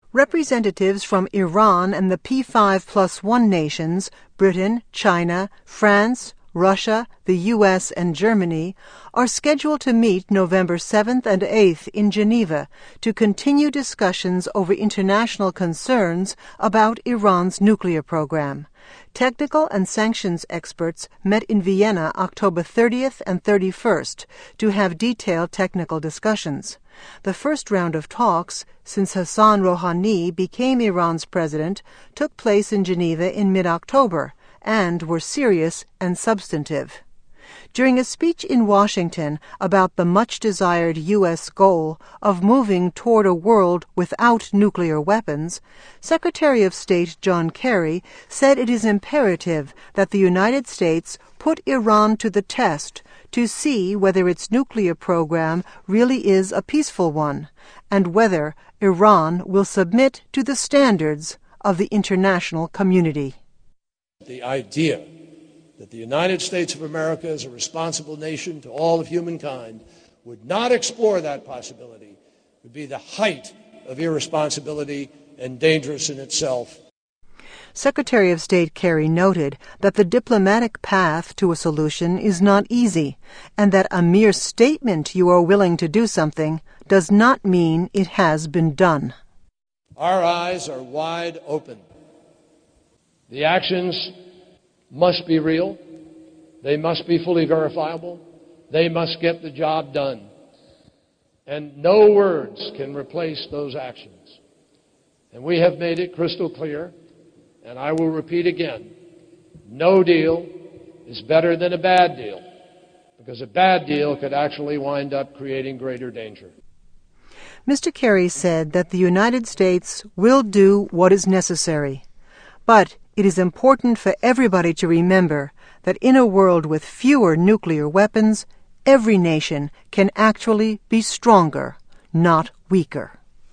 Representatives from Iran and the P5+1 nations, Britain, China, France, Russia, the U.S., and Germany, are scheduled to meet November 7th and 8th in Geneva to continue discussions over international concerns about Iran's nuclear program. Technical and sanctions experts met in Vienna October 30th and 31st to have detailed technical discussions. The first round of talks, since Hassan Rouhani became Iran's president, took place in Geneva in mid-October and were serious and substantive. During a speech in Washington about the much-desired U.S. goal of moving toward a world without nuclear weapons, Secretary of State John Kerry said it is imperative that the United States put Iran to the test to see whether its nuclear program really is a peaceful one, and whether Iran will submit to the standards of the international community. The idea that the United States of America, as a responsible nation to all of humankind, would not explore that possibility would be the height of irresponsibility and dangerous in itself. Secretary of State Kerry noted that the diplomatic path to a solution is not easy, and that a mere statement you are willing to do something does not mean it has been done. Our eyes are wide open. The actions must be real. They must be fully verifiable. They must get the job done. And no words can replace those actions. And we have made it crystal clear, and I will repeat again, no deal is better than a bad deal, because a bad deal could actually wind up creating greater danger. Mr. Kerry said that the United States will do what is necessary, but it is important for everybody to remember that in a world with fewer nuclear weapons, every nation can actually be stronger, not weaker.